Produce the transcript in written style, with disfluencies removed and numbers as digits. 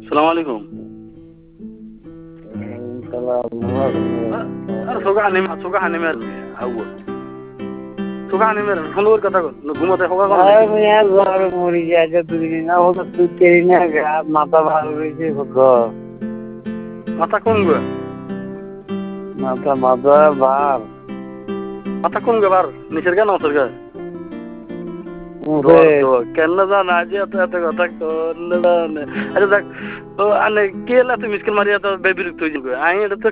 সালাম আলাইকুম আরে সোগা হানি মার আউয়া সোগা হানি মার ফোনের কথা কর ঘুমাতে হোগা কোন জ্বর মরি যায় দুদিন না হলো তুই তেরি না মাথা ভালো রয়েছে মাথা কোন গো মাথা মাথা ভার মাথা কোন গো বার নিচের গা না ওপরের গা কেন জানা যে এত এত কথা কোন জানে আরে দেখ ও আনে কে লা তুমি মিসকেল মারিয়া তো বেবিরক্ত হয়ে যাবে আই এটা তো